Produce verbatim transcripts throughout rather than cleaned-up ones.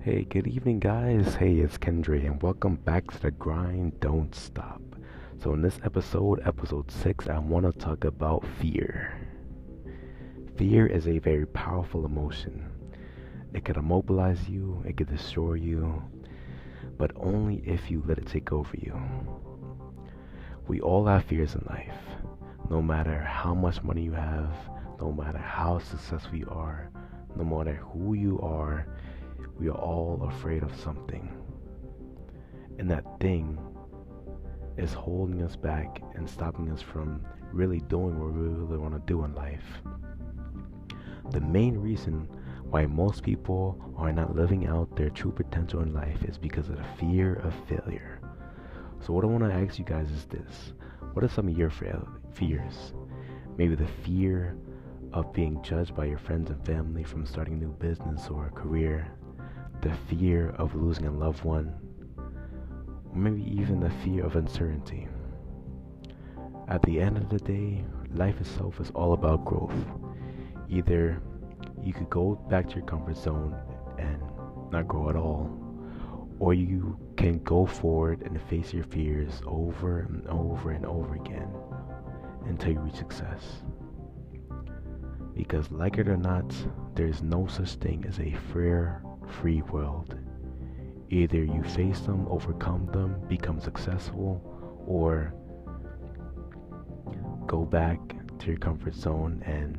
Hey, good evening, guys. Hey, it's Kendra, and welcome back to the grind. Don't stop. So, in this episode, episode six, I want to talk about fear. Fear is a very powerful emotion. It can immobilize you, it can destroy you, but only if you let it take over you. We all have fears in life. No matter how much money you have, no matter how successful you are, no matter who you are, we are all afraid of something. And that thing is holding us back and stopping us from really doing what we really want to do in life. The main reason why most people are not living out their true potential in life is because of the fear of failure. So what I want to ask you guys is this. What are some of your fears? Maybe the fear of being judged by your friends and family from starting a new business or a career, the fear of losing a loved one, or maybe even the fear of uncertainty. At the end of the day, life itself is all about growth. Either you could go back to your comfort zone and not grow at all, or you can go forward and face your fears over and over and over again until you reach success. Because like it or not, there is no such thing as a fear-free world. Either you face them, overcome them, become successful, or go back to your comfort zone and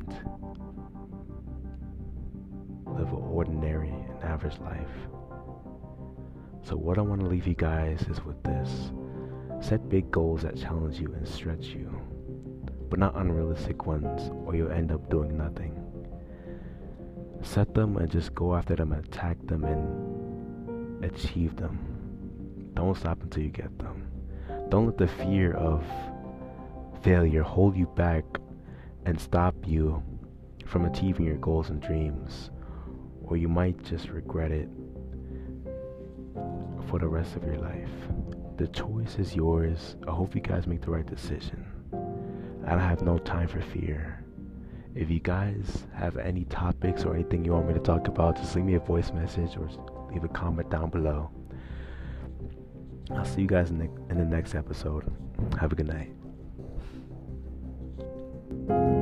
live an ordinary and average life. So what I want to leave you guys is with this. Set big goals that challenge you and stretch you, but not unrealistic ones, or you'll end up doing nothing. Set them and just go after them and attack them and achieve them. Don't stop until you get them. Don't let the fear of failure hold you back and stop you from achieving your goals and dreams, or you might just regret it for the rest of your life. The choice is yours. I hope you guys make the right decision. I don't have no time for fear. If you guys have any topics or anything you want me to talk about, just leave me a voice message or leave a comment down below. I'll see you guys in the, in the next episode. Have a good night.